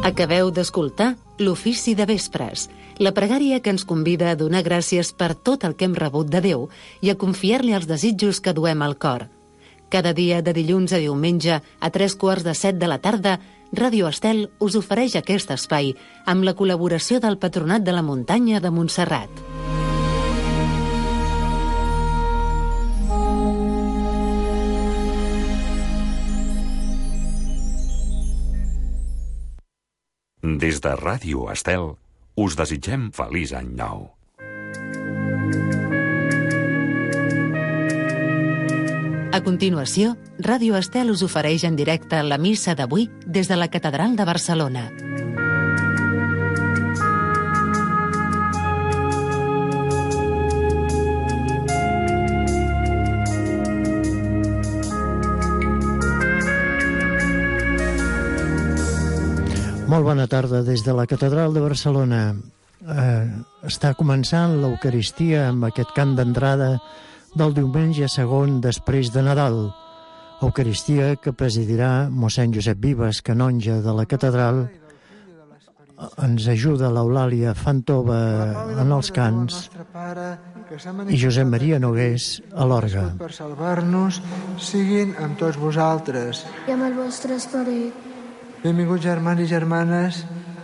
Acabeu d'escoltar l'Ofici de Vespres, la pregària que ens convida a donar gràcies per tot el que hem rebut de Déu i a confiar-li els desitjos que duem al cor. Cada dia de dilluns a diumenge a 3:15 de la tarda, Ràdio Estel us ofereix aquest espai amb la col·laboració del Patronat de la Muntanya de Montserrat. Des de Ràdio Estel, us desitgem feliç any nou. A continuació, Ràdio Estel us ofereix en directe la missa d'avui des de la Catedral de Barcelona. Molt bona tarda des de la Catedral de Barcelona. Està començant l'Eucaristia amb aquest cant d'entrada del diumenge segon després de Nadal. Eucaristia que presidirà mossèn Josep Vives, canonge de la catedral. Ens ajuda l'Eulàlia Fantova en els cants i Josep Maria Nogués a l'orgue. Per salvar-nos, siguin amb tots vosaltres. I amb el vostre esperit. Benvinguts germans i germanes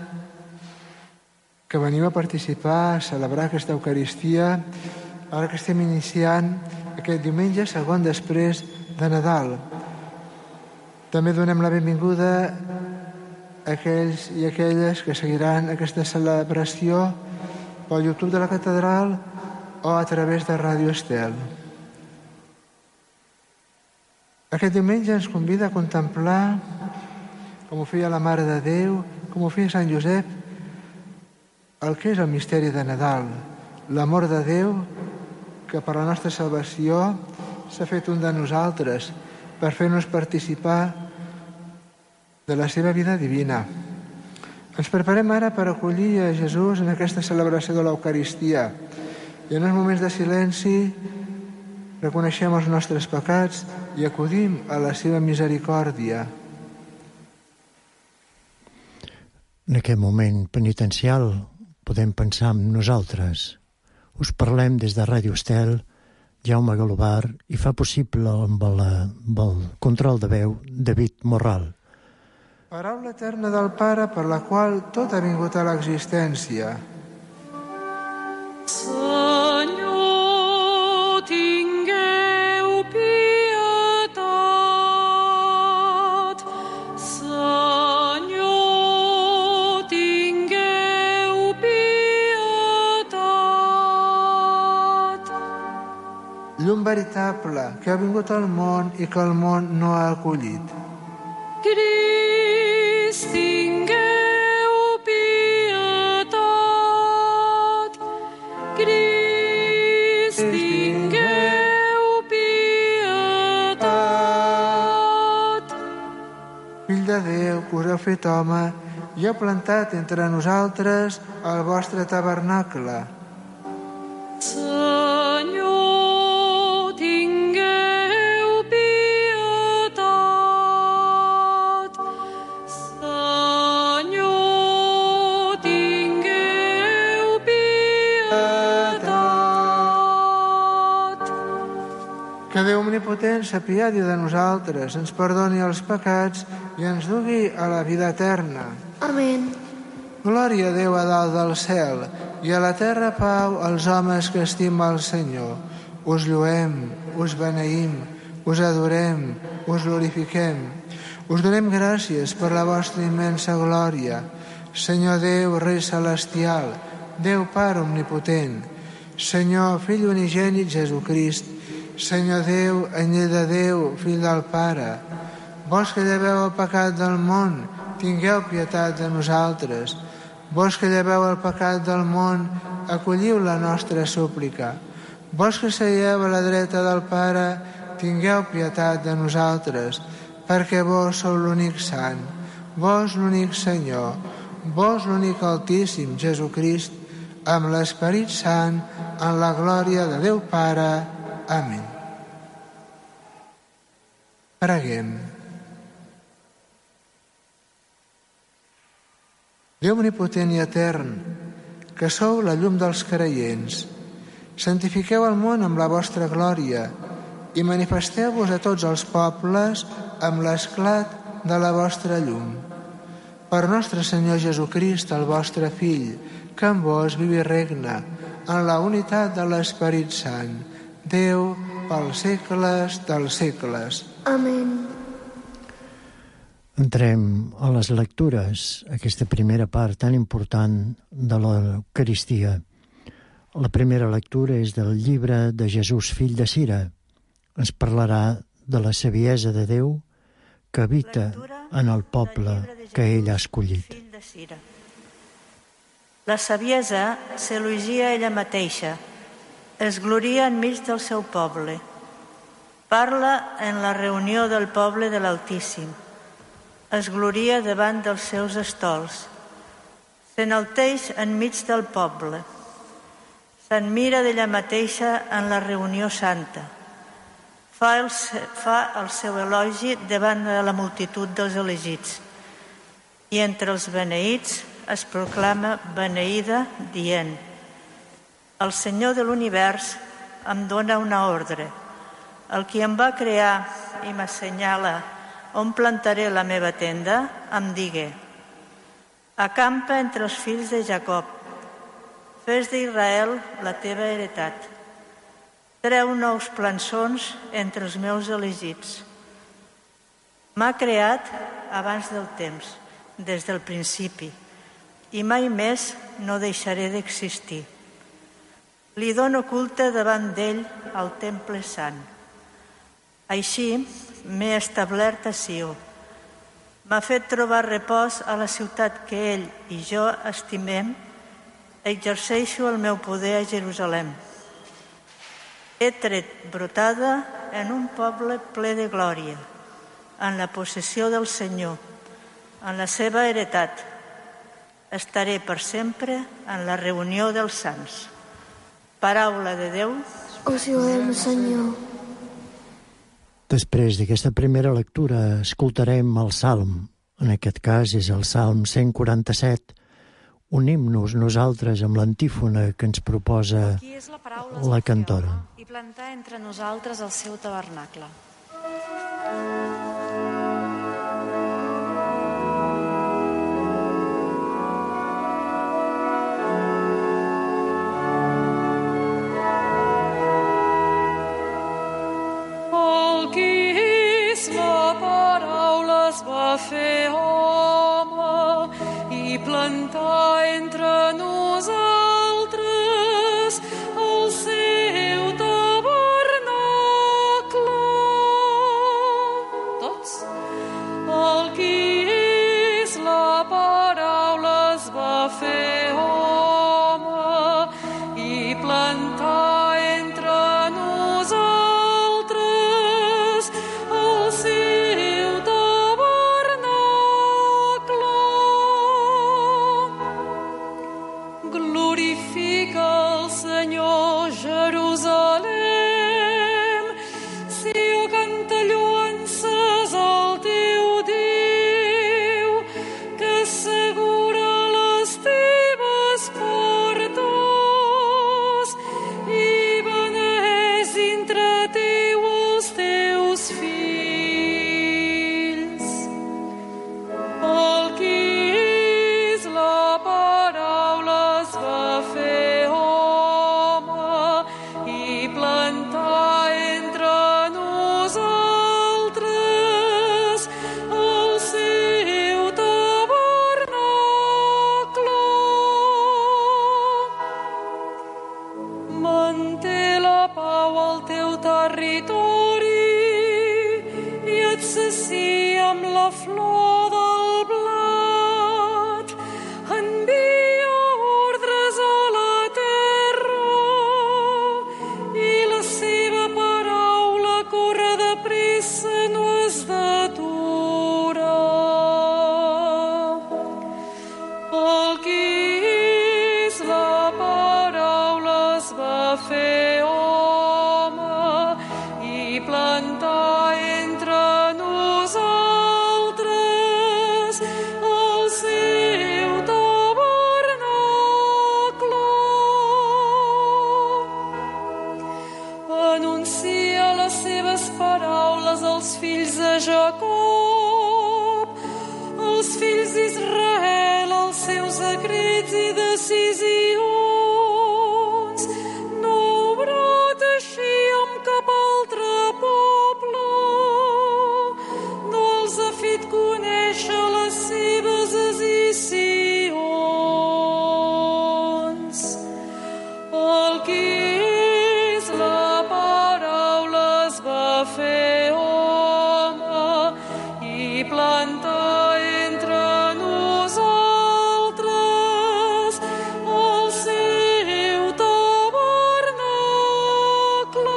que veniu a participar, a celebrar aquesta Eucaristia, ara que estem iniciant aquest diumenge segon després de Nadal. També donem la benvinguda a aquells i aquelles que seguiran aquesta celebració pel YouTube de la Catedral o a través de Ràdio Estel. Aquest diumenge ens convida a contemplar, com ho feia la Mare de Déu, com ho feia Sant Josep, el que és el misteri de Nadal, l'amor de Déu que per la nostra salvació s'ha fet un de nosaltres per fer-nos participar de la seva vida divina. Ens preparem ara per acollir a Jesús en aquesta celebració de l'Eucaristia i en els moments de silenci reconeixem els nostres pecats i acudim a la seva misericòrdia. En aquest moment penitencial podem pensar en nosaltres. Us parlem des de Ràdio Estel, Jaume Galobar, i fa possible amb el control de veu David Morral. Paraula eterna del Pare per la qual tot ha vingut a l'existència. Senyor, tingueu pietat. Senyor, tingueu pietat. Llum veritable que ha vingut al món i que el món no ha acollit. Crist, tingueu pietat. Crist, tingueu pietat. Fill de Déu, que us heu fet home i heu plantat entre nosaltres el vostre tabernacle. Senyor, tingueu pietat. Senyor, tingueu pietat. Que Déu omnipotent s'apiadi de nosaltres, ens perdoni els pecats i ens dugui a la vida eterna. Amén. Glòria a Déu a dalt del cel i a la terra pau als homes que estima el Senyor. Us lluem, us beneïm, us adorem, us glorifiquem. Us donem gràcies per la vostra immensa glòria. Senyor Déu, Rei Celestial, Déu Pare Omnipotent, Senyor Fill Unigènit Jesucrist, Senyor Déu, anyell de Déu, Fill del Pare, vos que lleveu el pecat del món, tingueu pietat de nosaltres. Vos que lleveu el pecat del món, acolliu la nostra súplica. Vos que seieu a la dreta del Pare, tingueu pietat de nosaltres, perquè vos sou l'únic sant, vos l'únic Senyor, vos l'únic Altíssim, Jesucrist, amb l'Esperit Sant, en la glòria de Déu Pare. Amén. Preguem. Déu omnipotent i etern, que sou la llum dels creients, santifiqueu el món amb la vostra glòria i manifesteu-vos a tots els pobles amb l'esclat de la vostra llum. Per nostre Senyor Jesucrist, el vostre Fill, que amb vos viu i regna en la unitat de l'Esperit Sant, Déu pels segles dels segles. Amén. Entrem a les lectures, aquesta primera part tan important de l'Eucaristia. La primera lectura és del llibre de Jesús, fill de Sira. Ens parlarà de la saviesa de Déu que habita en el poble que ell ha escollit. La saviesa s'elogia ella mateixa, es gloria enmig del seu poble. Parla en la reunió del poble de l'Altíssim. Es gloria davant dels seus estols. S'enalteix enmig del poble. S'admira d'ella mateixa en la reunió santa. Fa el seu elogi davant de la multitud dels elegits. I entre els beneïts es proclama beneïda dient: el Senyor de l'univers em dona una ordre. El qui em va crear i m'assenyala on plantaré la meva tenda, em digué: acampa entre els fills de Jacob, fes d'Israel la teva heretat. Treu nous plançons entre els meus elegits. M'ha creat abans del temps, des del principi, i mai més no deixaré d'existir. Li dono culte davant d'ell al temple sant. Així m'he establert a Sió. M'ha fet trobar repòs a la ciutat que ell i jo estimem. Exerceixo el meu poder a Jerusalem. He tret brotada en un poble ple de glòria, en la possessió del Senyor, en la seva heretat. Estaré per sempre en la reunió dels sants. Paraula de Déu. Us lloem, Senyor. Després d'aquesta primera lectura escoltarem el Salm. En aquest cas és el Salm 147. Unim-nos nosaltres amb l'antífona que ens proposa la cantora. I plantar entre nosaltres el seu tabernacle. El qui és la paraula es va fer home i plantar entre nosaltres el seu tabernacle. Tots? El qui és la paraula es va fer home i plantar entre nosaltres el seu tabernacle. Glorifica el Senyor, Jerusalem. Sió, canta lloances al teu Déu, que assegura les teves portes i beneix dintre teu els teus fills. El qui és la paraula es va fer home i plantar entre nosaltres el seu tabernacle. Manté la pau al teu territori i et sacia amb la flor del blat. Envia ordres a la terra i la seva paraula corre de pressa, no es detura. El qui és la paraula es va fer home i plantar entre nosaltres drets i decisions. No brot així amb cap altre poble, no els ha fet conèixer les seves decisions. El que és la paraula es va fer home i plantar entre nosaltres el seu tabernacle.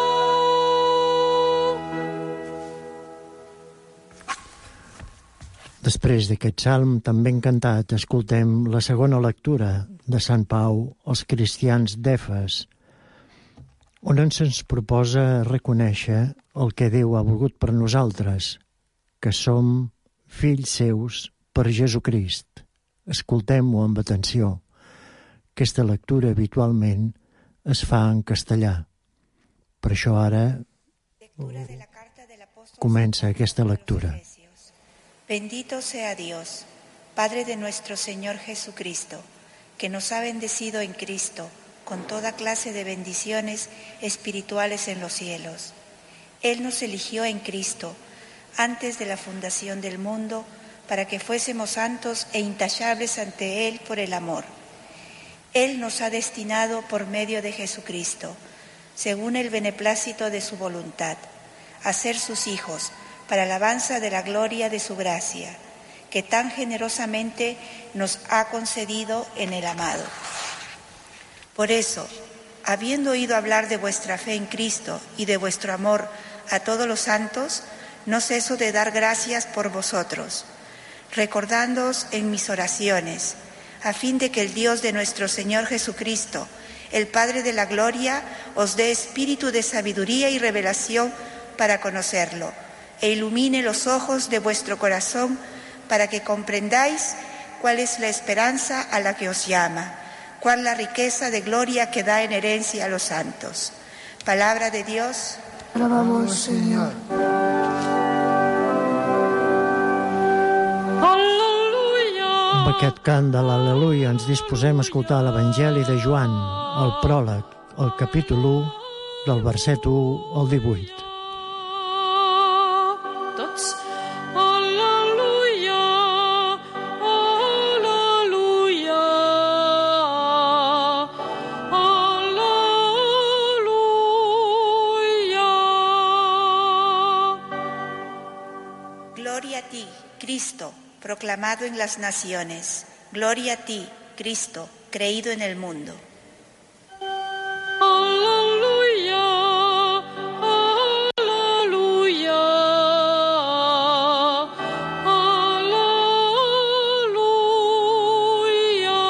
Després d'aquest salm tan ben cantat, escoltem la segona lectura de Sant Pau als cristians d'Efes, on ens proposa reconèixer el que Déu ha volgut per nosaltres, que som fills seus per Jesucrist. Escoltem-ho amb atenció. Aquesta lectura habitualment es fa en castellà. Per això ara comença aquesta lectura. Bendito sea Dios, Padre de nuestro Señor Jesucristo, que nos ha bendecido en Cristo con toda clase de bendiciones espirituales en los cielos. Él nos eligió en Cristo antes de la fundación del mundo para que fuésemos santos e intachables ante Él por el amor. Él nos ha destinado por medio de Jesucristo, según el beneplácito de su voluntad, a ser sus hijos para alabanza de la gloria de su gracia, que tan generosamente nos ha concedido en el amado. Por eso, habiendo oído hablar de vuestra fe en Cristo y de vuestro amor a todos los santos, no ceso de dar gracias por vosotros, recordándoos en mis oraciones, a fin de que el Dios de nuestro Señor Jesucristo, el Padre de la gloria, os dé espíritu de sabiduría y revelación para conocerlo, e ilumine los ojos de vuestro corazón para que comprendáis cuál es la esperanza a la que os llama, cuál la riqueza de gloria que da en herencia a los santos. Palabra de Dios. Alabamos, Señor. Amb aquest cant de l'Al·leluia ens disposem a escoltar l'Evangeli de Joan, el pròleg, el capítol 1, del verset 1 al 18. Proclamado en las naciones. Gloria a ti, Cristo, creído en el mundo. Aleluya, aleluya, aleluya.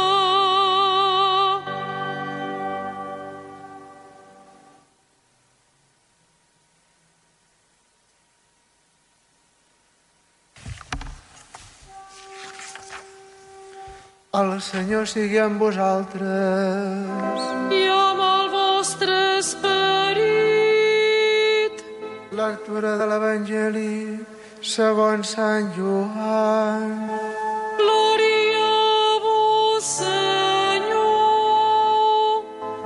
El Senyor sigui amb vosaltres. I amb el vostre esperit. Lectura de l'Evangeli segons Sant Joan. Glòria a vos, Senyor.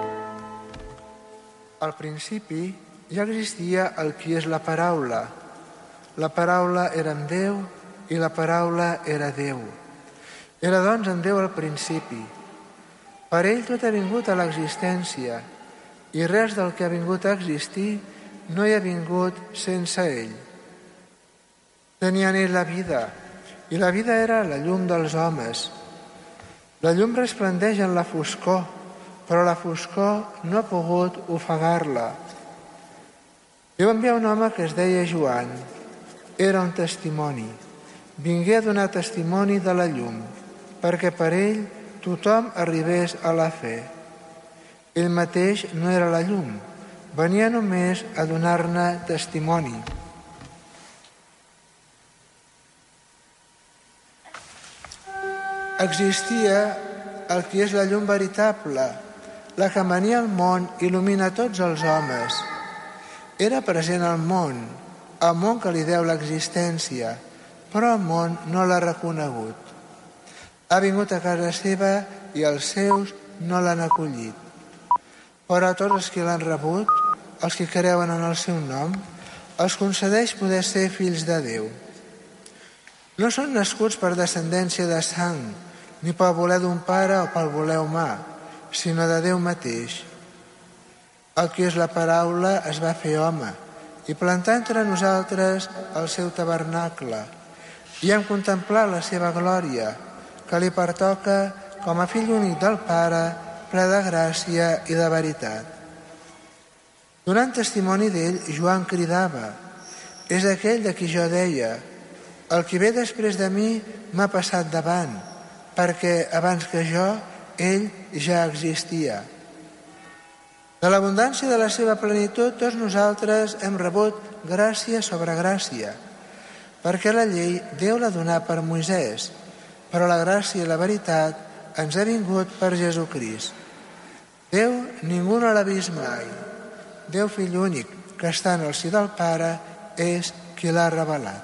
Al principi ja existia el qui és la paraula. La paraula era amb Déu i la paraula era Déu. Era doncs en Déu al principi. Per ell tot ha vingut a l'existència i res del que ha vingut a existir no hi ha vingut sense ell. Tenia en ell la vida i la vida era la llum dels homes. La llum resplendeix en la foscor, però la foscor no ha pogut ofegar-la. Déu envià un home que es deia Joan. Era un testimoni. Vingué a donar testimoni de la llum, perquè per ell tothom arribés a la fe. Ell mateix no era la llum, venia només a donar-ne testimoni. Existia el qui és la llum veritable, la que venia al món i il·lumina tots els homes. Era present al món que li deu l'existència, però el món no l'ha reconegut. Ha vingut a casa seva i els seus no l'han acollit. Però a tots els que l'han rebut, els que creuen en el seu nom, els concedeix poder ser fills de Déu. No són nascuts per descendència de sang, ni pel voler d'un pare o pel voler humà, sinó de Déu mateix. El que és la paraula es va fer home i plantar entre nosaltres el seu tabernacle, i hem contemplat la seva glòria, que li pertoca com a fill únic del Pare, ple de gràcia i de veritat. Donant testimoni d'ell, Joan cridava: és aquell de qui jo deia, el que ve després de mi m'ha passat davant, perquè abans que jo, ell ja existia. De l'abundància de la seva plenitud, tots nosaltres hem rebut gràcia sobre gràcia, perquè la llei Déu l'ha donat per Moisès, però la gràcia i la veritat ens ha vingut per Jesucrist. Déu ningú no l'ha vist mai. Déu Fill únic, que està en el si del Pare, és qui l'ha revelat.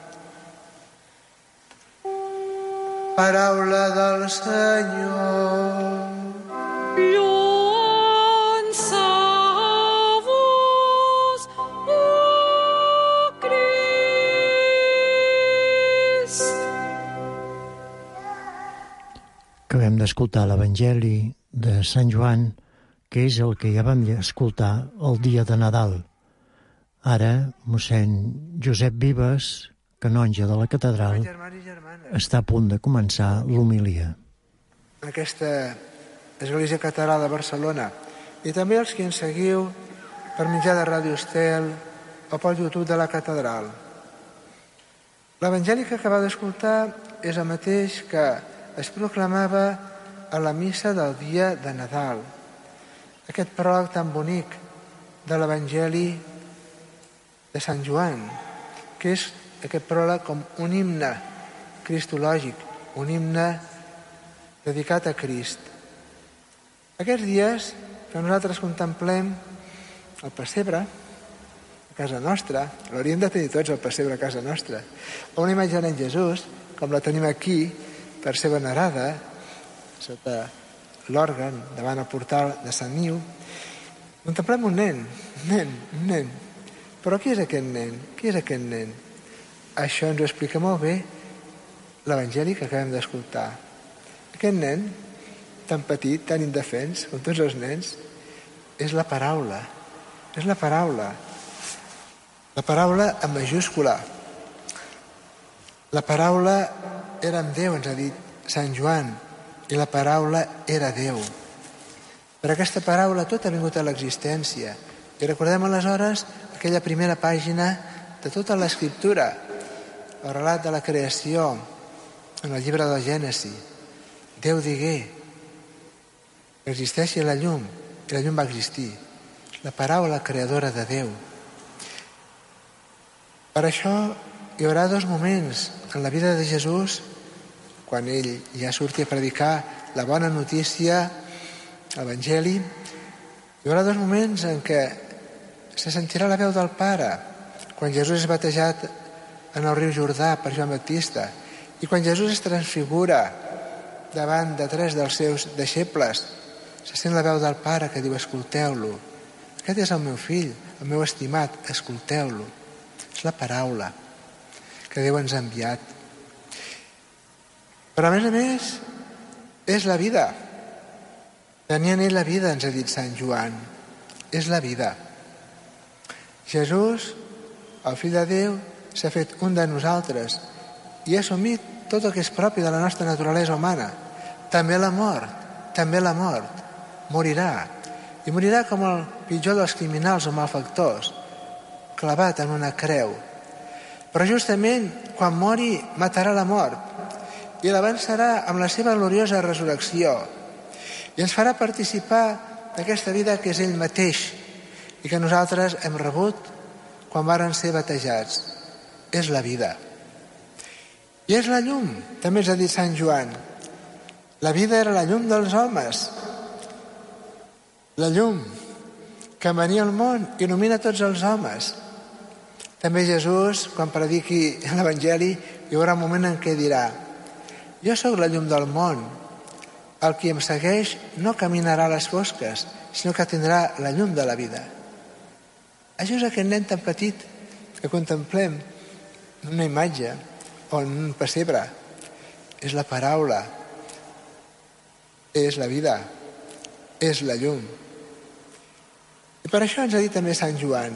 Paraula del Senyor. Lloança a vos, oh Crist. Acabem d'escoltar l'Evangeli de Sant Joan, que és el que ja vam escoltar el dia de Nadal. Ara, mossèn Josep Vives, canonge de la catedral, està a punt de començar l'homilia. Aquesta Església Catedral de Barcelona, i també els que ens seguiu per mitjà de Ràdio Estel o pel YouTube de la catedral. L'Evangeli que acabeu d'escoltar és el mateix que es proclamava a la missa del dia de Nadal. Aquest pròleg tan bonic de l'Evangeli de Sant Joan, que és aquest pròleg com un himne cristològic, un himne dedicat a Crist. Aquests dies que nosaltres contemplem el pessebre a casa nostra, l'hauríem de tenir tots el pessebre a casa nostra, o una imatge de nen Jesús, com la tenim aquí, per ser venerada, sota l'òrgan, davant el portal de Sant Niu. Contemplem un nen. Però qui és aquest nen? Qui és aquest nen? Això ens ho explica molt bé l'Evangeli que acabem d'escoltar. Aquest nen, tan petit, tan indefens, com tots els nens, és la paraula. És la paraula. La paraula en majúscula. La paraula era amb Déu, ens ha dit Sant Joan, i la paraula era Déu. Per aquesta paraula tot ha vingut a l'existència. I recordem aleshores aquella primera pàgina de tota l'Escriptura, el relat de la creació en el llibre del Gènesi. Déu digué que existeixi la llum, i la llum va existir. La paraula creadora de Déu. Per això hi haurà dos moments en la vida de Jesús, quan ell ja surti a predicar la bona notícia, l'Evangeli. Hi haurà dos moments en què se sentirà la veu del Pare, quan Jesús és batejat en el riu Jordà per Joan Baptista, i quan Jesús es transfigura davant de 3 dels seus deixebles, se sent la veu del Pare que diu: escolteu-lo, aquest és el meu fill, el meu estimat, escolteu-lo. És la paraula que Déu ens ha enviat. Però a més, és la vida. Tenia en ell la vida, ens ha dit Sant Joan. És la vida. Jesús, el fill de Déu, s'ha fet un de nosaltres i ha assumit tot el que és propi de la nostra naturalesa humana. També la mort. Morirà. I morirà com el pitjor dels criminals o malfactors, clavat en una creu. Però justament quan mori matarà la mort i l'avançarà amb la seva gloriosa resurrecció i ens farà participar d'aquesta vida que és ell mateix i que nosaltres hem rebut quan varen ser batejats. És la vida. I és la llum, també ens ha dit Sant Joan. La vida era la llum dels homes. La llum que venia al món il·lumina tots els homes. També Jesús, quan prediqui l'Evangeli, hi haurà un moment en què dirà: jo sóc la llum del món, El qui em segueix no caminarà a les fosques, sinó que tindrà la llum de la vida. Això és aquest nen tan petit que contemplem en una imatge o en un pessebre. És la paraula, és la vida, és la llum. I per això ens ha dit també Sant Joan: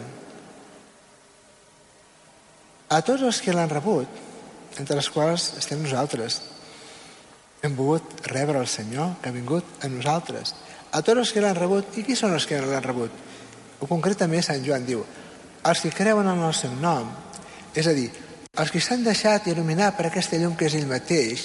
a tots els que l'han rebut, entre els quals estem nosaltres, hem volgut rebre el Senyor que ha vingut a nosaltres. A tots els que l'han rebut. I qui són els que l'han rebut? O concretament Sant Joan diu: els que creuen en el seu nom, és a dir, els que s'han deixat il·luminar per aquesta llum que és ell mateix,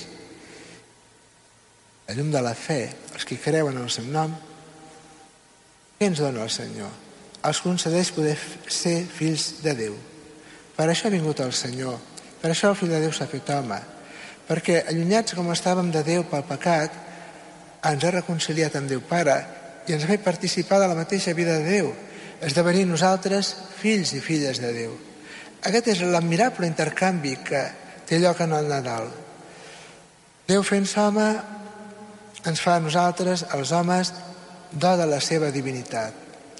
la llum de la fe, els que creuen en el seu nom. Què ens dona el Senyor? Els concedeix poder ser fills de Déu. Per això ha vingut el Senyor, per això el Fill de Déu s'ha fet home, perquè allunyats com estàvem de Déu pel pecat, ens ha reconciliat amb Déu Pare i ens ha fet participar de la mateixa vida de Déu, esdevenir nosaltres fills i filles de Déu. Aquest és l'admirable intercanvi que té lloc en el Nadal. Déu fent-se home ens fa a nosaltres, els homes, do de la seva divinitat.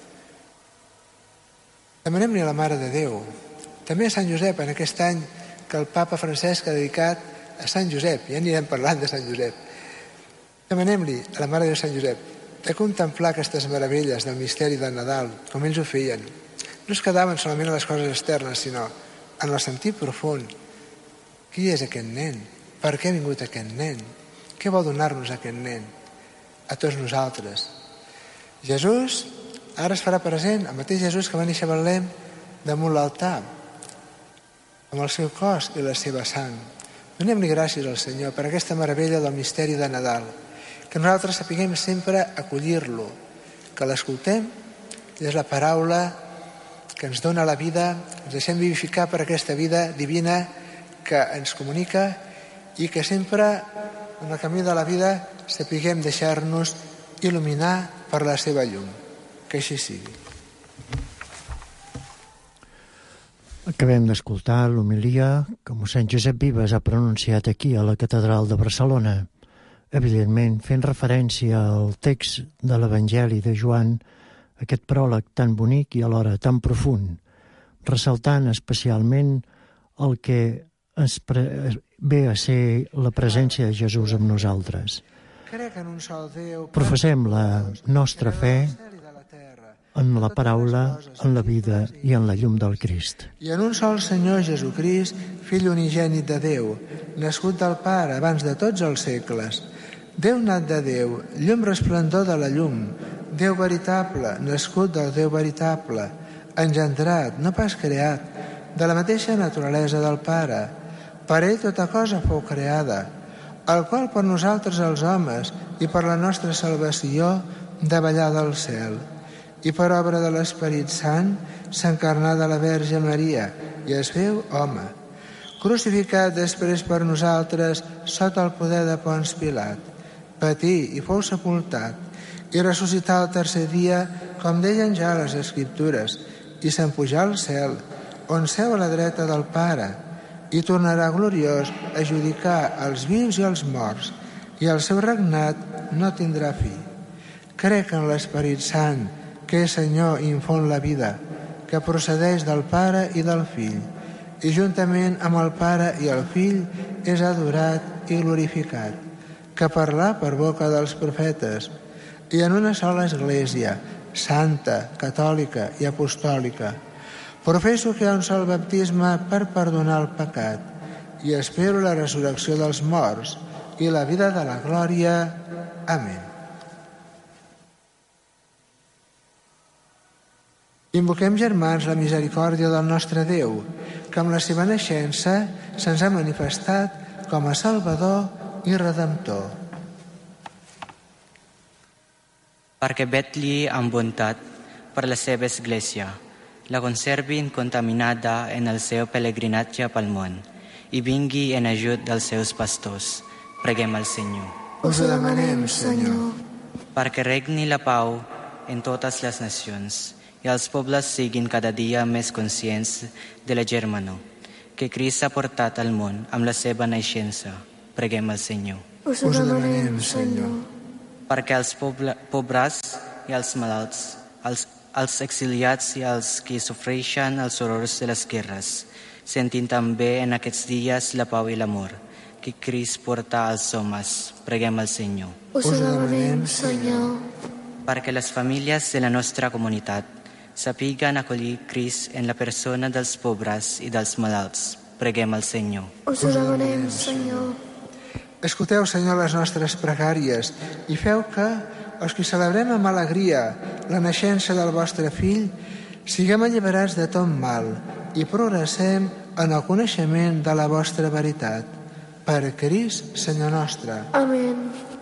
Demanem-li a la Mare de Déu, també a Sant Josep, en aquest any que el Papa Francesc ha dedicat a Sant Josep, ja anirem parlant de Sant Josep. Demanem-li a la Mare de Déu Sant Josep de contemplar aquestes meravelles del misteri del Nadal, com ells ho feien. No es quedaven solament a les coses externes, sinó en el sentit profund. Qui és aquest nen? Per què ha vingut aquest nen? Què vol donar-nos aquest nen? A tots nosaltres. Jesús ara es farà present, el mateix Jesús que va néixer a Betlem, damunt l'altar, amb el seu cos i la seva sang. Donem-li gràcies al Senyor per aquesta meravella del misteri de Nadal, que nosaltres sapiguem sempre acollir-lo, que l'escoltem i és la paraula que ens dona la vida, ens deixem vivificar per aquesta vida divina que ens comunica i que sempre en el camí de la vida sapiguem deixar-nos il·luminar per la seva llum. Que així sigui. Acabem d'escoltar l'homilia que mossèn Josep Vives ha pronunciat aquí a la Catedral de Barcelona, evidentment fent referència al text de l'Evangeli de Joan, aquest pròleg tan bonic i alhora tan profund, ressaltant especialment el que ve a ser la presència de Jesús amb nosaltres. Professem la nostra fe en la paraula, en la vida i en la llum del Crist. I en un sol Senyor Jesucrist, Fill unigènit de Déu, nascut del Pare abans de tots els segles, Déu nat de Déu, llum resplendor de la llum, Déu veritable, nascut del Déu veritable, engendrat, no pas creat, de la mateixa naturalesa del Pare. Per ell tota cosa fou creada, el qual per nosaltres els homes i per la nostra salvació davallà del cel, i per obra de l'Esperit Sant s'encarnà de la Verge Maria i es feu home, crucificat després per nosaltres sota el poder de Ponç Pilat, patí i fou sepultat i ressuscità el tercer dia com deien ja les Escriptures i s'empujà al cel on seu a la dreta del Pare i tornarà gloriós a judicar els vius i els morts i el seu regnat no tindrà fi. Crec en l'Esperit Sant que és Senyor i infon la vida, que procedeix del Pare i del Fill, i juntament amb el Pare i el Fill és adorat i glorificat, que parlà per boca dels profetes, i en una sola Església, santa, catòlica i apostòlica. Professo que hi ha un sol baptisme per perdonar el pecat, i espero la resurrecció dels morts i la vida de la glòria. Amén. Invoquem, germans, la misericòrdia del nostre Déu, que amb la seva naixença se'ns ha manifestat com a Salvador i Redemptor. Perquè vetlli amb bontat per la seva Església, la conservi incontaminada en el seu pelegrinatge pel món i vingui en ajut dels seus pastors. Preguem al Senyor. Us ho demanem, Senyor. Perquè regni la pau en totes les nacions i els pobles siguin cada dia més conscients de la germanor que Crist ha portat al món amb la seva naixença. Preguem al Senyor. Us ho demanem, Senyor. perquè els pobres i els malalts, els exiliats i els que sofreixen els horrors de les guerres, sentint també en aquests dies la pau i l'amor que Crist porta als homes. Preguem al Senyor. Us demanem, Senyor. Perquè les famílies de la nostra comunitat sapiguen acollir Crist en la persona dels pobres i dels malalts. Preguem al Senyor. Us demanem, Senyor. Escolteu, Senyor, les nostres pregàries i feu que, els que celebrem amb alegria la naixença del vostre fill, siguem alliberats de tot mal i progressem en el coneixement de la vostra veritat. Per Crist, Senyor nostre. Amén.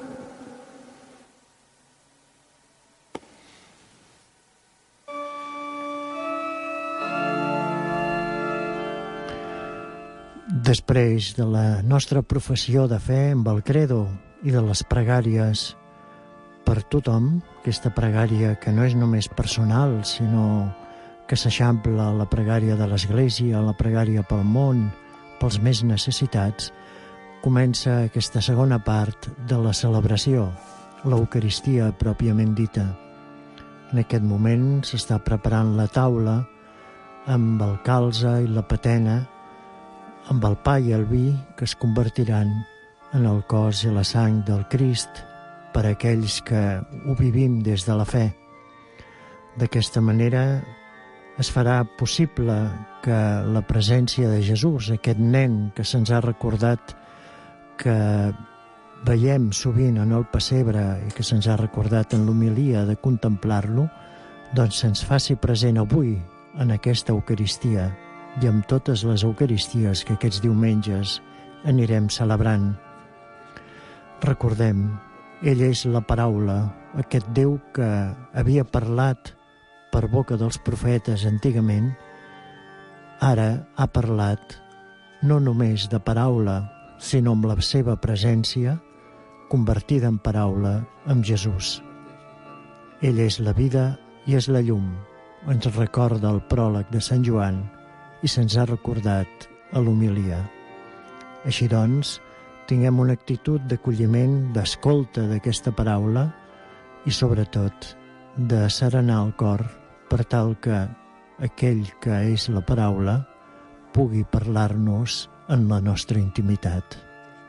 Després de la nostra professió de fe amb el credo i de les pregàries per tothom, aquesta pregària que no és només personal, sinó que s'eixampla a la pregària de l'Església, a la pregària pel món, pels més necessitats, comença aquesta segona part de la celebració, l'Eucaristia pròpiament dita. En aquest moment s'està preparant la taula amb el calze i la patena, amb el pa i el vi que es convertiran en el cos i la sang del Crist per a aquells que ho vivim des de la fe. D'aquesta manera es farà possible que la presència de Jesús, aquest nen que se'ns ha recordat que veiem sovint en el pessebre i que se'ns ha recordat en l'homilia de contemplar-lo, doncs se'ns faci present avui en aquesta Eucaristia i amb totes les Eucaristies que aquests diumenges anirem celebrant. Recordem, ell és la paraula, aquest Déu que havia parlat per boca dels profetes antigament, ara ha parlat no només de paraula, sinó amb la seva presència, convertida en paraula amb Jesús. Ell és la vida i és la llum, ens recorda el pròleg de Sant Joan i se'ns ha recordat a l'homilia. Així doncs, tinguem una actitud d'acolliment, d'escolta d'aquesta paraula i, sobretot, de serenar el cor per tal que aquell que és la paraula pugui parlar-nos en la nostra intimitat.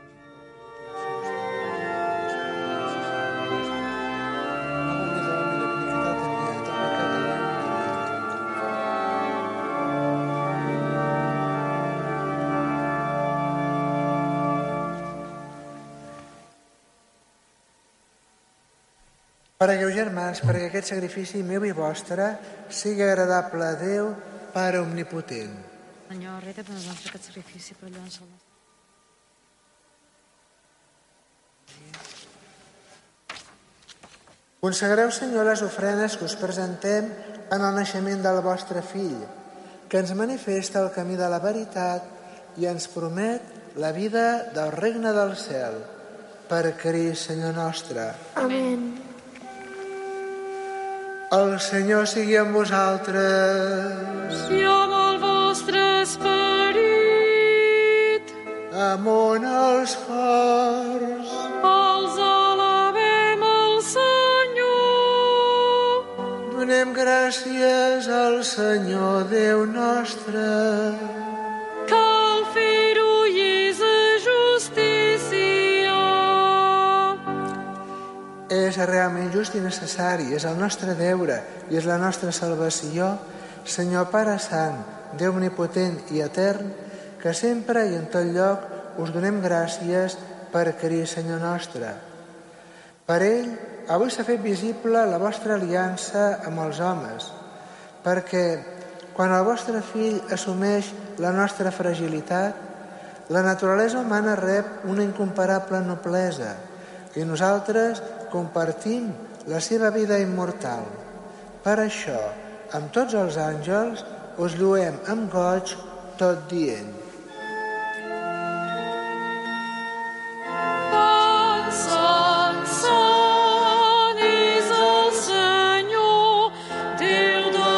Pregueu, germans, perquè aquest sacrifici meu i vostre sigui agradable a Déu, Pare Omnipotent. Senyor, reta per nosaltres aquest sacrifici per allò en el Consagreu, Senyor, les ofrenes que us presentem en el naixement del vostre fill, que ens manifesta el camí de la veritat i ens promet la vida del regne del cel. Per Crist, Senyor nostre. Amén. El Senyor sigui amb vosaltres. I amb el vostre esperit. Amunt els cors. Els alabem al Senyor. Donem gràcies al Senyor Déu nostre. Cal fer-ho i és justícia. És realment just i necessari, és el nostre deure i és la nostra salvació, Senyor Pare Sant, Déu omnipotent i etern, que sempre i en tot lloc us donem gràcies per Crist, Senyor nostre. Per ell, avui s'ha fet visible la vostra aliança amb els homes, perquè quan el vostre fill assumeix la nostra fragilitat, la naturalesa humana rep una incomparable noblesa i nosaltres compartim la seva vida immortal. Per això, amb tots els àngels, us lluem amb goig tot dient. Sant, sant és el Senyor, Déu de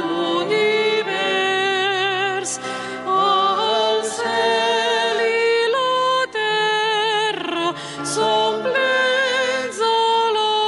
l'univers. El cel i la terra són plens de la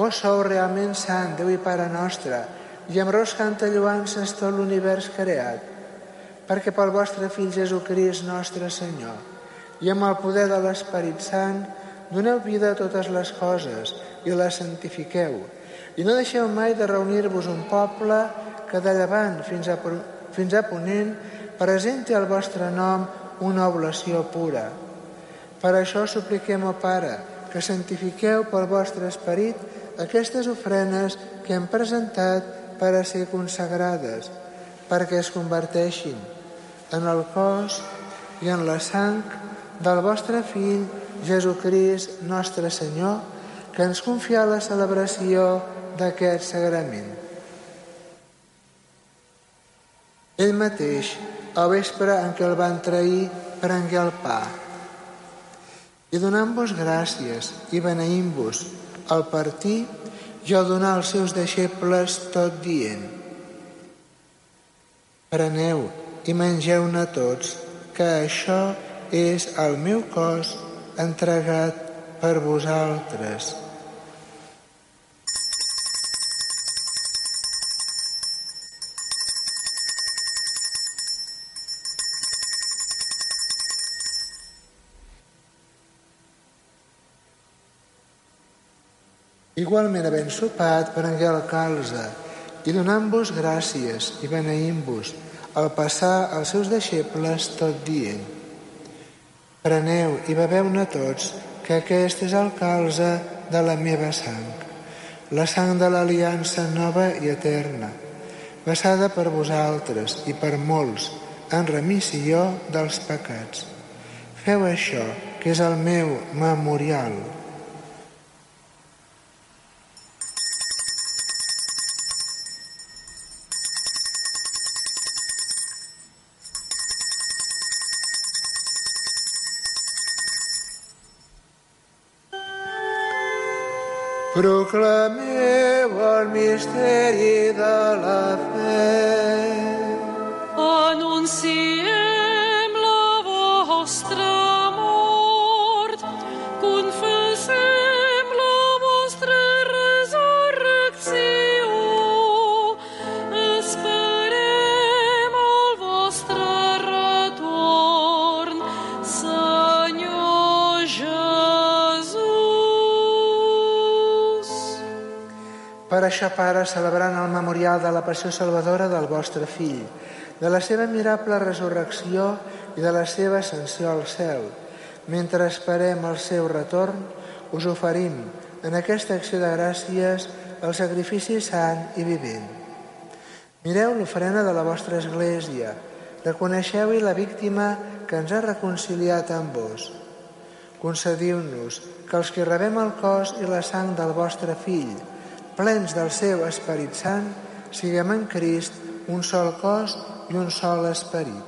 Vos sou realment sant, Déu i Pare nostre, i amb ros canta lloances tot l'univers creat, perquè pel vostre Fill Jesucrist nostre Senyor, i amb el poder de l'Esperit Sant, doneu vida a totes les coses i les santifiqueu, i no deixeu mai de reunir-vos un poble que de llevant fins a ponent presenti al vostre nom una oblació pura. Per això supliquem, ó Pare, que santifiqueu pel vostre Esperit aquestes ofrenes que hem presentat per a ser consagrades, perquè es converteixin en el cos i en la sang del vostre Fill, Jesucrist, nostre Senyor, que ens confia la celebració d'aquest sagrament. Ell mateix, al vespre en què el van trair, prengué el pa i donant-vos gràcies i beneint-vos al partir i al donar als seus deixebles tot dient: preneu i mengeu-ne tots, que això és el meu cos entregat per vosaltres. Igualment, havent sopat, prengué el calze i donant-vos gràcies i beneint-vos, al passar als seus deixebles tot dient: preneu i beveu-ne tots, que aquest és el calze de la meva sang, la sang de l'aliança nova i eterna, vessada per vosaltres i per molts en remissió dels pecats. Feu això, que és el meu memorial. Proclameu el misteri de la fe. Anunciem la vostra mort, confessem la vostra resurrecció, esperem el vostre retorn, Senyor Jesús. Per això, Pare, celebrant el memorial de la passió salvadora del vostre Fill, de la seva admirable resurrecció i de la seva ascensió al cel, mentre esperem el seu retorn, us oferim en aquesta acció de gràcies el sacrifici sant i vivent. Mireu l'ofrena de la vostra Església, reconeixeu-hi la víctima que ens ha reconciliat amb vos. Concediu-nos que els que rebem el cos i la sang del vostre Fill, plens del seu Esperit Sant, siguem en Crist un sol cos i un sol esperit.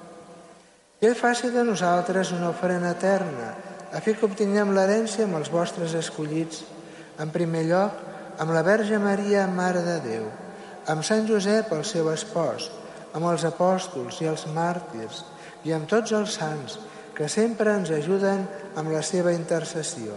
I ell faci de nosaltres una ofrena eterna, a fi que obtinguem l'herència amb els vostres escollits, en primer lloc amb la Verge Maria, Mare de Déu, amb Sant Josep, el seu espòs, amb els apòstols i els màrtirs, i amb tots els sants, que sempre ens ajuden amb la seva intercessió.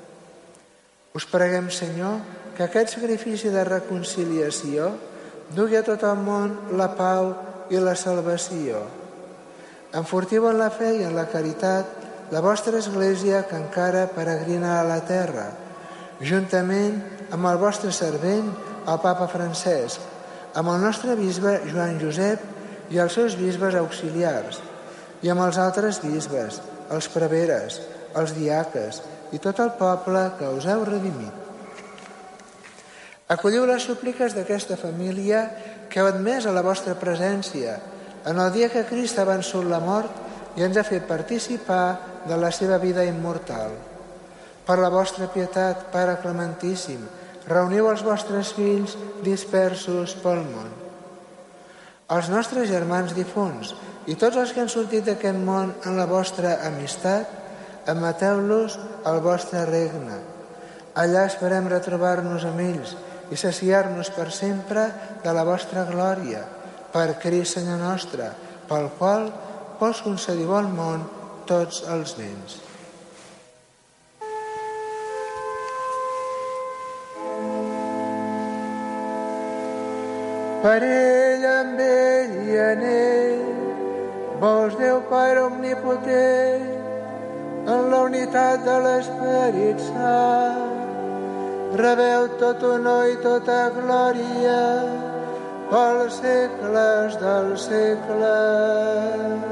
Us preguem, Senyor, que aquest sacrifici de reconciliació dugui a tot el món la pau i la salvació. Enfortiu en la fe i en la caritat la vostra Església que encara peregrina a la terra, juntament amb el vostre servent, el Papa Francesc, amb el nostre bisbe Joan Josep i els seus bisbes auxiliars, i amb els altres bisbes, els preveres, els diaques i tot el poble que us heu redimit. Acolliu les súpliques d'aquesta família que heu admès a la vostra presència en el dia que Crist ha vençut la mort i ens ha fet participar de la seva vida immortal. Per la vostra pietat, Pare Clementíssim, reuniu els vostres fills dispersos pel món. Els nostres germans difunts i tots els que han sortit d'aquest món en la vostra amistat, admeteu-los al vostre regne. Allà esperem retrobar-nos amb ells i saciar-nos per sempre de la vostra glòria, per Crist Senyor nostre, pel qual vos concediu al món tots els béns. Per ell, amb ell i en ell, vos Déu Pare omnipotent, en la unitat de l'Esperit Sant, rebeu tot honor i tota glòria pels segles dels segles.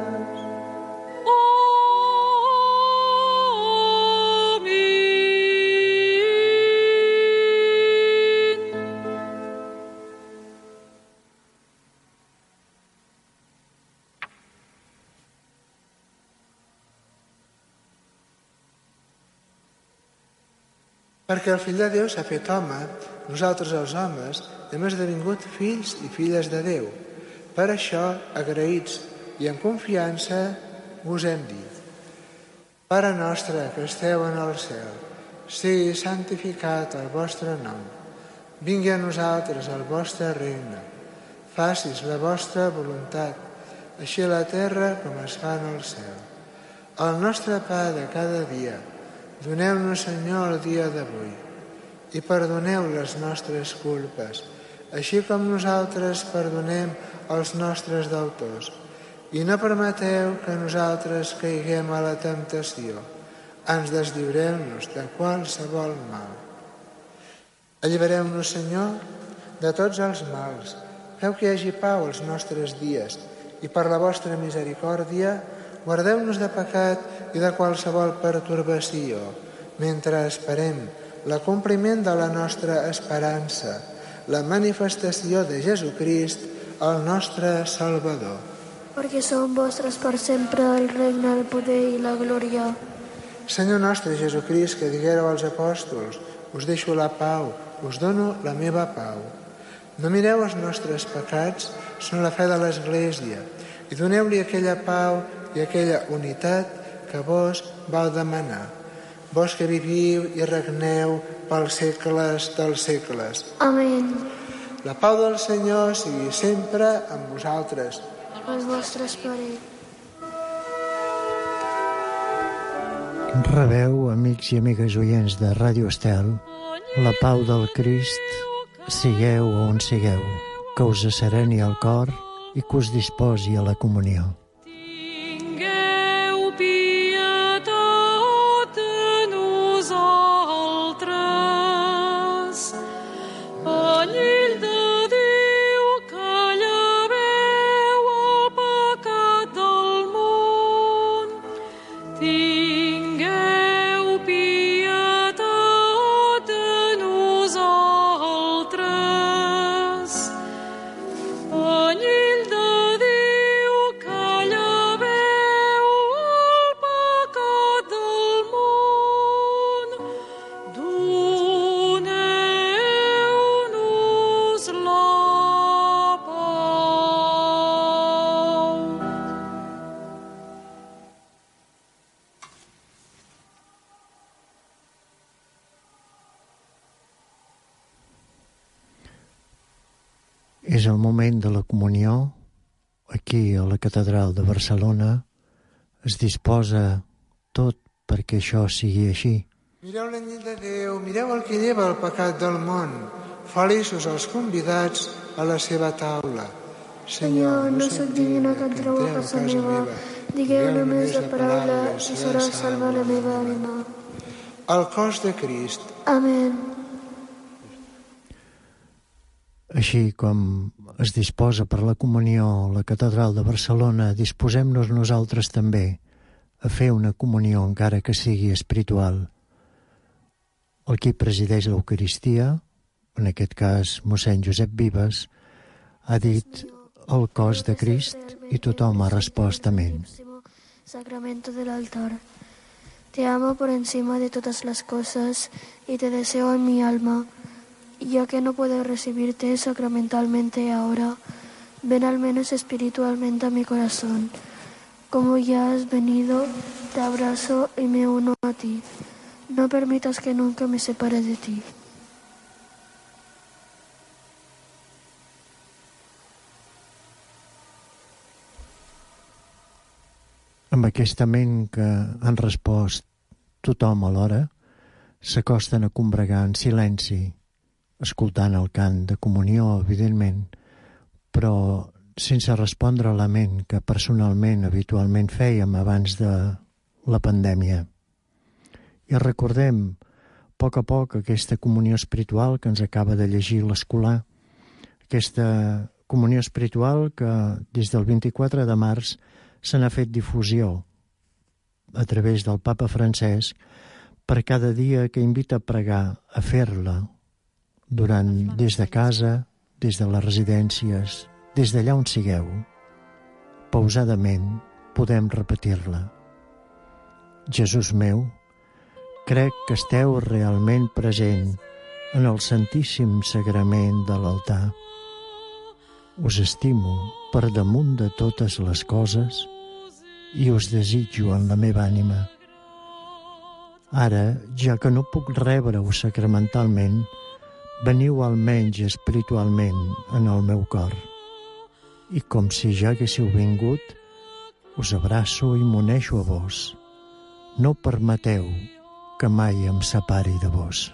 Perquè el Fill de Déu s'ha fet home, nosaltres els homes hem esdevingut fills i filles de Déu. Per això, agraïts i en confiança, us hem dit: Pare nostre que esteu en el cel, sigui santificat el vostre nom. Vingui a nosaltres el vostre regne. Facis la vostra voluntat, així a la terra com es fa en el cel. El nostre pa de cada dia, doneu-nos, Senyor, el dia d'avui, i perdoneu les nostres culpes, així com nosaltres perdonem els nostres deutors. I no permeteu que nosaltres caiguem a la temptació. Ens deslliureu-nos de qualsevol mal. Allibereu-nos, Senyor, de tots els mals. Feu que hi hagi pau als nostres dies, i per la vostra misericòrdia guardeu-nos de pecat i de qualsevol pertorbació, mentre esperem l'acompliment de la nostra esperança, la manifestació de Jesucrist, el nostre Salvador. Perquè són vostres per sempre el regne, el poder i la glòria. Senyor nostre Jesucrist, que diguéreu als apòstols: us deixo la pau, us dono la meva pau. No mireu els nostres pecats, són la fe de l'Església, i doneu-li aquella pau i aquella unitat que vos vau demanar. Vos que viviu i regneu pels segles dels segles. Amén. La pau del Senyor sigui sempre amb vosaltres. El vostre esperit. Rebeu, amics i amigues oients de Ràdio Estel, la pau del Crist, sigueu on sigueu, que us assereni el cor i que us disposi a la comunió. És el moment de la comunió. Aquí, a la Catedral de Barcelona, es disposa tot perquè això sigui així. Mireu l'anyell de Déu, mireu el que lleva el pecat del món. Feliços els convidats a la seva taula. Senyor, no soc digna que entreu a casa meva. Digueu només la paraula i serà salva la meva ànima. El cos de Crist. Amén. Així com es disposa per la comunió a la Catedral de Barcelona, disposem-nos nosaltres també a fer una comunió, encara que sigui espiritual. El qui presideix l'Eucaristia, en aquest cas mossèn Josep Vives, ha dit el cos de Crist i tothom ha respost amén. Sacramento del altar. Te amo por encima de todas las cosas y te deseo en mi alma. Ya que no puedo recibirte sacramentalmente ahora, ven al menos espiritualmente a mi corazón. Como ya has venido, te abrazo y me uno a ti. No permitas que nunca me separe de ti. Amb aquest amén que han respost tothom alhora, s'acosten a combregar en silenci, escoltant el cant de comunió, evidentment, però sense respondre a la ment que personalment, habitualment fèiem abans de la pandèmia. I recordem a poc aquesta comunió espiritual que ens acaba de llegir l'escolar, aquesta comunió espiritual que des del 24 de març se n'ha fet difusió a través del papa Francesc per cada dia que invita a pregar, a fer-la des de casa, des de les residències, des d'allà on sigueu. Pausadament podem repetir-la. Jesús meu, crec que esteu realment present en el Santíssim Sagrament de l'altar. Us estimo per damunt de totes les coses i us desitjo en la meva ànima. Ara, ja que no puc rebre-ho sacramentalment, veniu almenys espiritualment en el meu cor. I com si ja haguéssiu vingut, us abraço i m'uneixo a vos. No permeteu que mai em separi de vos.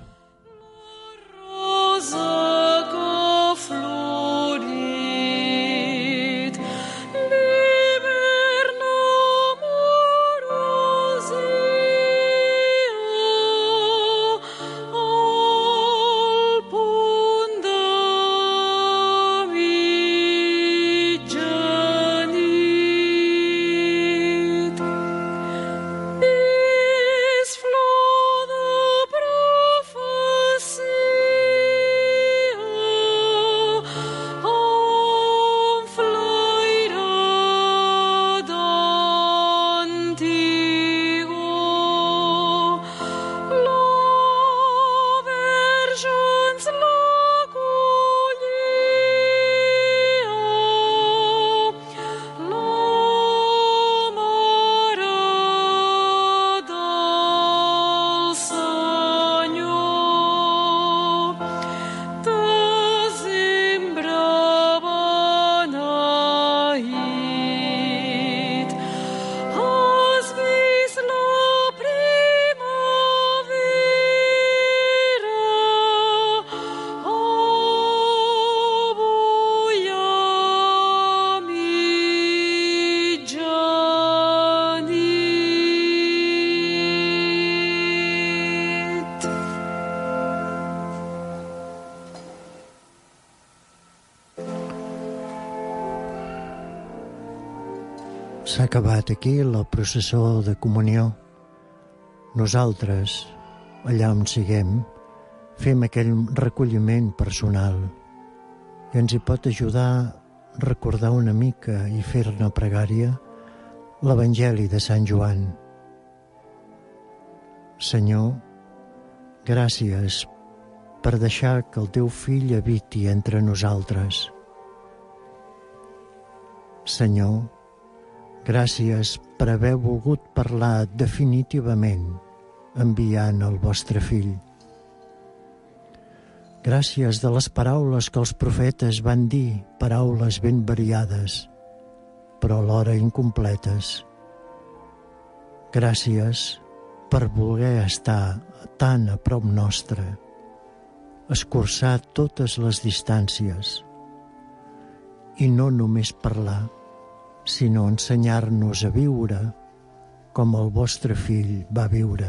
S'ha acabat aquí la processó de comunió. Nosaltres, allà on siguem, fem aquell recolliment personal i ens hi pot ajudar a recordar una mica i fer-ne pregària l'Evangeli de Sant Joan. Senyor, gràcies per deixar que el teu fill habiti entre nosaltres. Senyor, gràcies per haver volgut parlar definitivament enviant el vostre fill. Gràcies de les paraules que els profetes van dir, paraules ben variades, però alhora incompletes. Gràcies per voler estar tan a prop nostre, escurçar totes les distàncies i no només parlar, sinó ensenyar-nos a viure com el vostre fill va viure.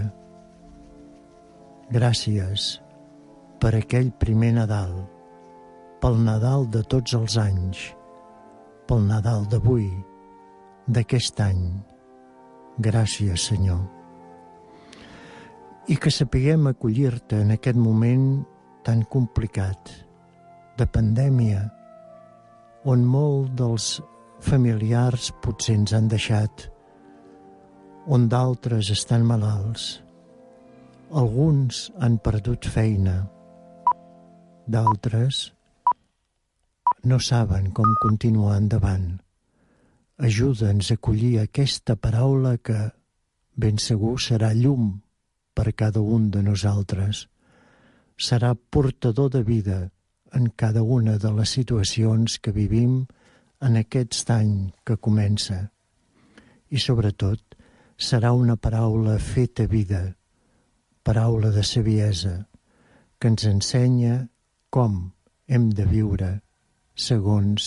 Gràcies per aquell primer Nadal, pel Nadal de tots els anys, pel Nadal d'avui, d'aquest any. Gràcies, Senyor. I que sapiguem acollir-te en aquest moment tan complicat, de pandèmia, on molt dels familiars potser ens han deixat, on d'altres estan malalts. Alguns han perdut feina, d'altres no saben com continuar endavant. Ajuda'ns a acollir aquesta paraula que ben segur serà llum per cada un de nosaltres. Serà portador de vida en cada una de les situacions que vivim en aquest any que comença. I sobretot serà una paraula feta vida, paraula de saviesa, que ens ensenya com hem de viure segons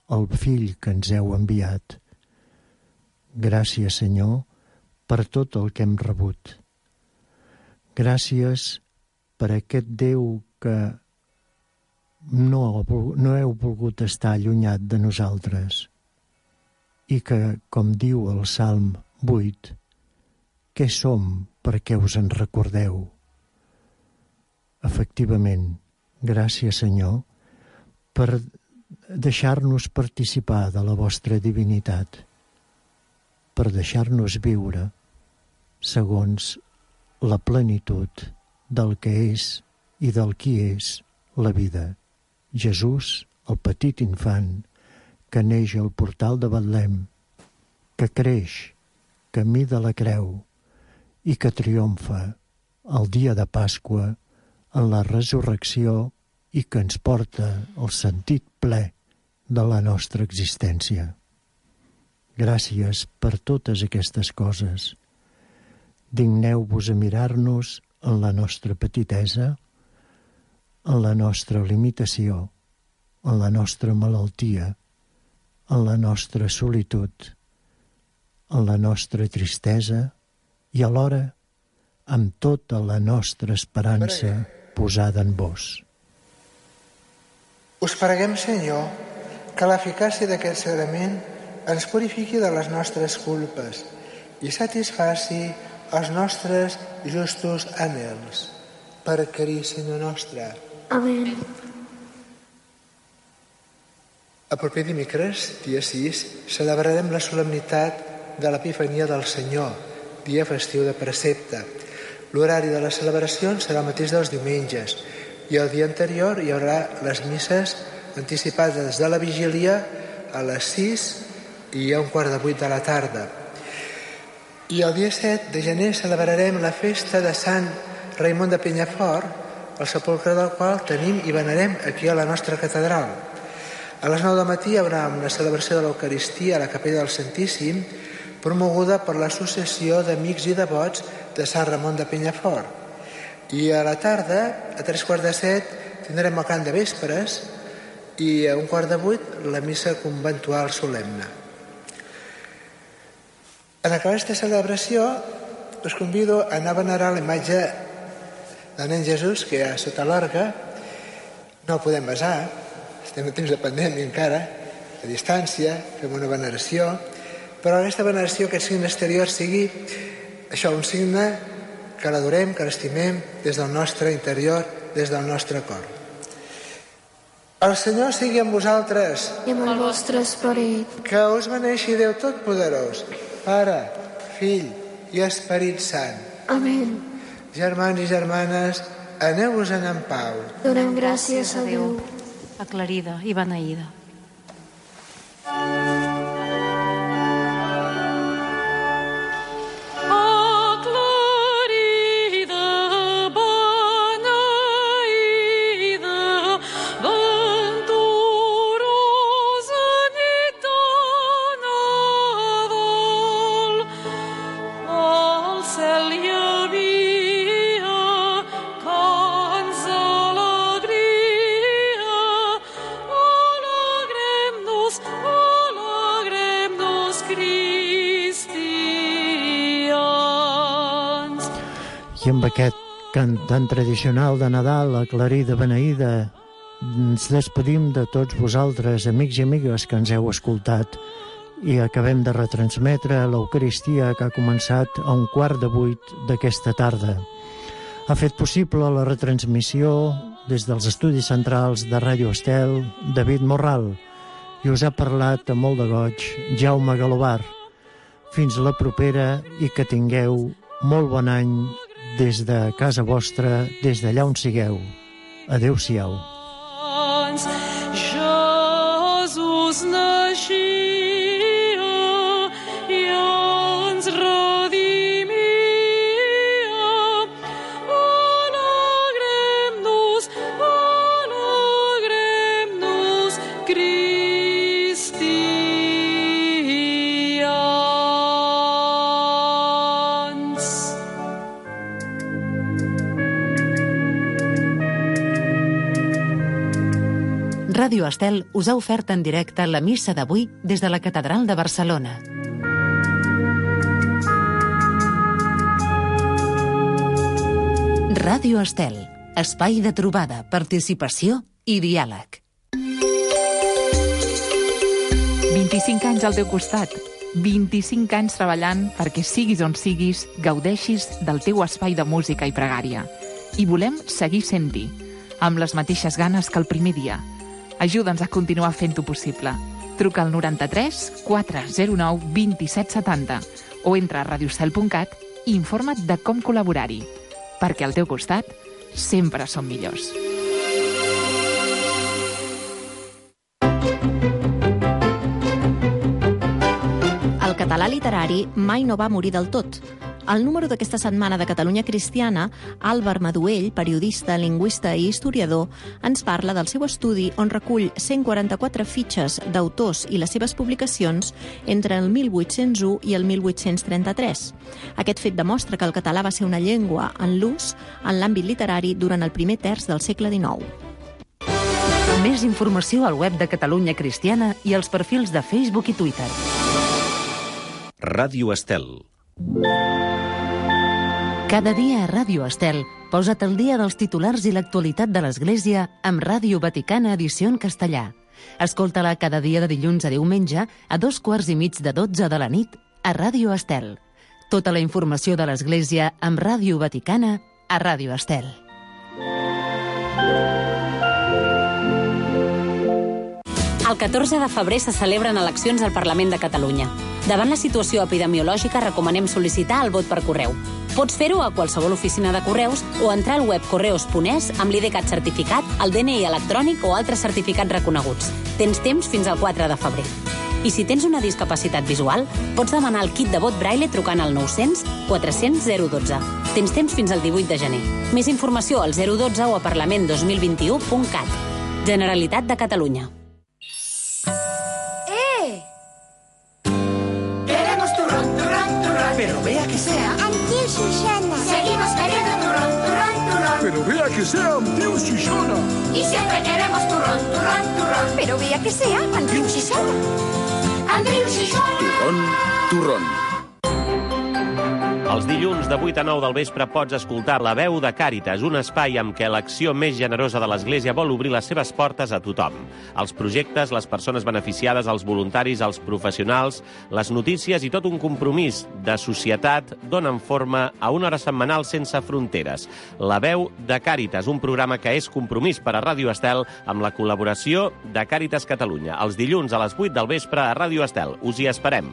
el Fill que ens heu enviat. Gràcies, Senyor, per tot el que hem rebut. Gràcies per aquest Déu que no heu volgut estar allunyat de nosaltres i que, com diu el Salm 8, què som perquè us en recordeu? Efectivament, gràcies, Senyor, per deixar-nos participar de la vostra divinitat, per deixar-nos viure segons la plenitud del que és i del qui és la vida. Jesús, el petit infant, que neix al portal de Betlem, que creix camí de la creu i que triomfa el dia de Pasqua en la resurrecció i que ens porta el sentit ple de la nostra existència. Gràcies per totes aquestes coses. Digneu-vos a mirar-nos en la nostra petitesa, en la nostra limitació, en la nostra malaltia, en la nostra solitud, en la nostra tristesa i alhora amb tota la nostra esperança posada en vos. Us preguem, Senyor, que l'eficàcia d'aquest sagrament ens purifiqui de les nostres culpes i satisfaci els nostres justos anhels. Per Crist, Senyor nostre. Amén. El proper dimecres, dia 6, celebrarem la solemnitat de l'Epifania del Senyor, dia festiu de precepte. L'horari de les celebracions serà el mateix dels diumenges i el dia anterior hi haurà les misses anticipades de la vigília a les 6 i a 7:15 de la tarda. I el dia 7 de gener celebrarem la festa de Sant Raimon de Penyafort, el sepulcre del qual tenim i venerem aquí a la nostra catedral. A les 9 del matí hi haurà una celebració de l'Eucaristia a la Capella del Santíssim, promoguda per l'Associació d'Amics i Devots de Sant Ramon de Penyafort. I a la tarda, a 7:15, tindrem el cant de vespres i a 7:15 la missa conventual solemne. En acabar aquesta celebració us convido a anar a venerar la imatge del nen Jesús que hi ha sota l'orgue. No el podem besar, estem en temps de pandèmia encara, a distància, fem una veneració, però aquesta veneració, aquest signe exterior, sigui això, un signe que l'adorem, que l'estimem des del nostre interior, des del nostre cor. El Senyor sigui amb vosaltres. I amb el vostre esperit. Que us beneixi Déu Totpoderós, Pare, Fill i Esperit Sant. Amén. Germans i germanes, aneu-vos-en en pau. Donem gràcies a Déu. Aclarida i beneïda. I amb aquest cant tan tradicional de Nadal, aclarida, beneïda, ens despedim de tots vosaltres, amics i amigues que ens heu escoltat, i acabem de retransmetre l'Eucaristia que ha començat a 7:15 d'aquesta tarda. Ha fet possible la retransmissió des dels estudis centrals de Ràdio Estel, David Morral, i us ha parlat amb molt de goig Jaume Galobar. Fins la propera i que tingueu molt bon any des de casa vostra, des d'allà on sigueu. Adéu-siau. Jesús naixia i ens redimia. Alegrem-nos, cristians. Ràdio Estel us ha ofert en directe la missa d'avui des de la Catedral de Barcelona. Ràdio Estel, espai de trobada, participació i diàleg. 25 anys al teu costat, 25 anys treballant perquè siguis on siguis, gaudeixis del teu espai de música i pregària. I volem seguir sent-hi, amb les mateixes ganes que el primer dia. Ajuda'ns a continuar fent-ho possible. Truca al 93 409 2770 o entra a radiostel.cat i informa't de com col·laborar-hi. Perquè al teu costat sempre som millors. El català literari mai no va morir del tot. Al número d'aquesta setmana de Catalunya Cristiana, Àlvar Maduell, periodista, lingüista i historiador, ens parla del seu estudi on recull 144 fitxes d'autors i les seves publicacions entre el 1801 i el 1833. Aquest fet demostra que el català va ser una llengua en l'ús en l'àmbit literari durant el primer terç del segle XIX. Més informació al web de Catalunya Cristiana i als perfils de Facebook i Twitter. Ràdio Estel. Cada dia a Ràdio Estel posa't al dia dels titulars i l'actualitat de l'Església amb Ràdio Vaticana edició en castellà. Escolta-la cada dia de dilluns a diumenge a 2:15 de la nit a Ràdio Estel. Tota la informació de l'Església amb Ràdio Vaticana a Ràdio Estel. El 14 de febrer se celebren eleccions al Parlament de Catalunya. Davant la situació epidemiològica recomanem sol·licitar el vot per correu. Pots fer-ho a qualsevol oficina de correus o entrar al web correus.es amb l'IDCAT certificat, el DNI electrònic o altres certificats reconeguts. Tens temps fins al 4 de febrer. I si tens una discapacitat visual, pots demanar el kit de vot Braille trucant al 900 400 012. Tens temps fins al 18 de gener. Més informació al 012 o a parlament2021.cat. Generalitat de Catalunya. Pero vea que sea. Antiu Susana. Seguimos queriendo turrón, turrón, turrón. Pero vea que sea Antiu Susana. Y siempre queremos turrón, turrón, turrón. Pero vea que sea Antiu Susana. Antiu Susana. Turrón, turrón. Els dilluns de 8 a 9 del vespre pots escoltar La Veu de Càritas, un espai amb què l'acció més generosa de l'Església vol obrir les seves portes a tothom. Els projectes, les persones beneficiades, els voluntaris, els professionals, les notícies i tot un compromís de societat donen forma a una hora setmanal sense fronteres. La Veu de Càritas, un programa que és compromís per a Ràdio Estel amb la col·laboració de Càritas Catalunya. Els dilluns a les 8 del vespre a Ràdio Estel. Us hi esperem.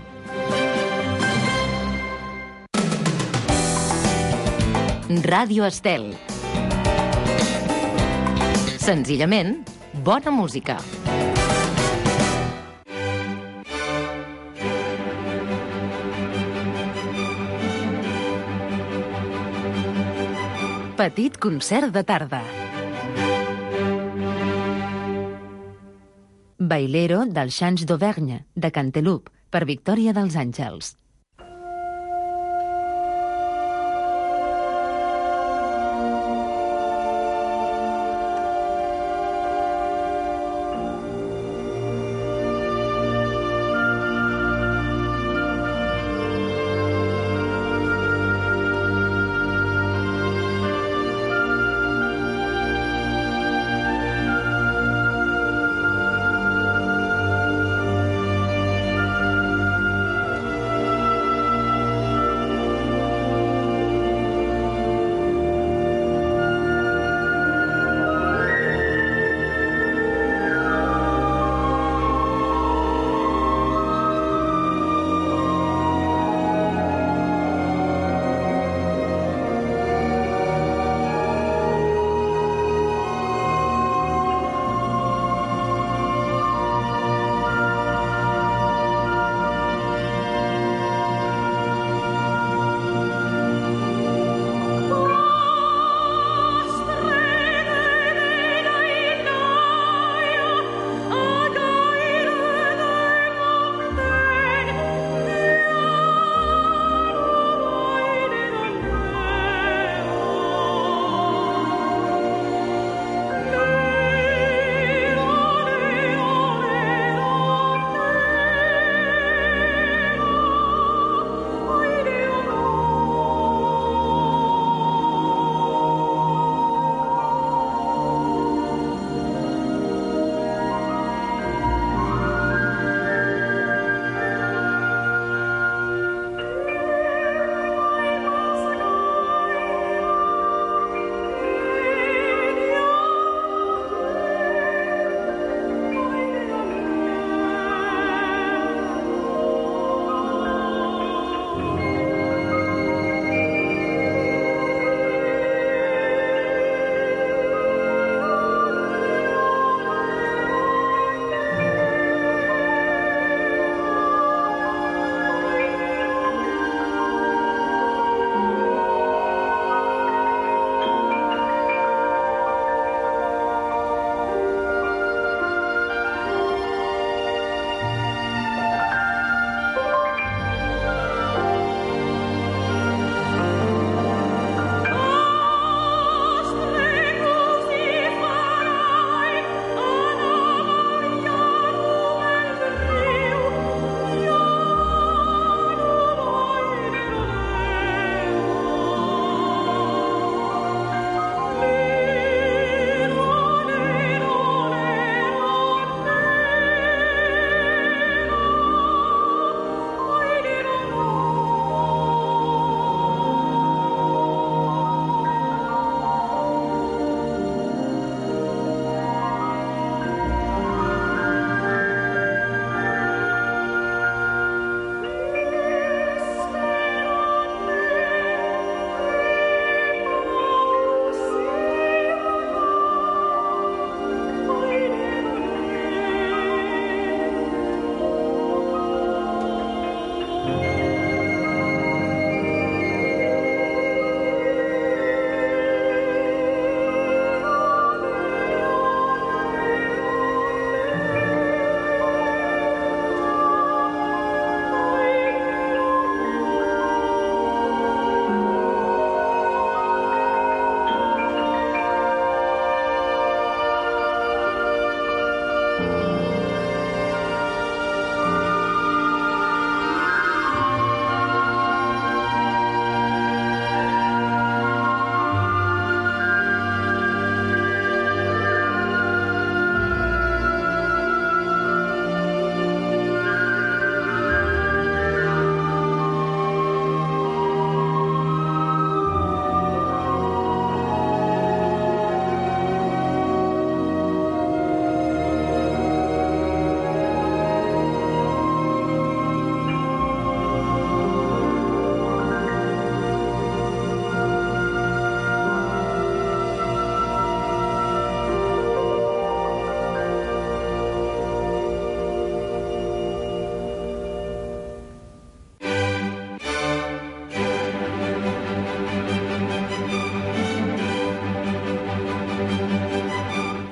Ràdio Estel. Senzillament, bona música. Petit concert de tarda. Bailero del Chants d'Auvergne, de Canteloup, per Victòria dels Àngels.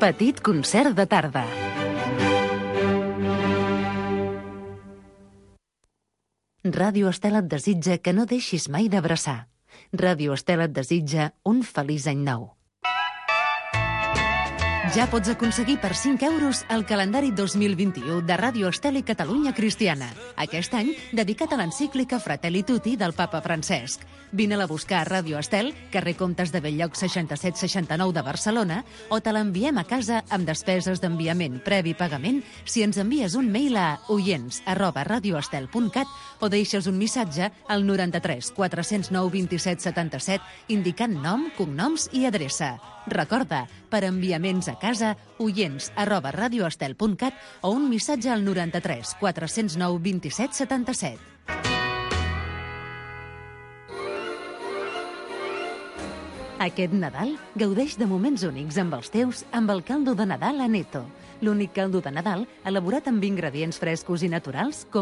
Petit concert de tarda. Ràdio Estel et desitja que no deixis mai d'abraçar. Ràdio Estel et desitja un feliç any nou. Ja pots aconseguir per 5 euros el calendari 2021 de Ràdio Estel i Catalunya Cristiana. Aquest any, dedicat a l'encíclica Fratelli Tutti del papa Francesc. Vine-la a buscar a Ràdio Estel, carrer Comtes de Belllloc 6769 de Barcelona, o te l'enviem a casa amb despeses d'enviament previ pagament si ens envies un mail a oients@radioestel.cat o deixes un missatge al 93 409 27 77 indicant nom, cognoms i adreça. Recorda, per enviaments a casa, oients@radioestel.cat o un missatge al 93 409 27 77. Aquest Nadal gaudeix de moments únics amb els teus amb el caldo de Nadal Aneto. L'únic caldo de Nadal elaborat amb ingredients frescos i naturals com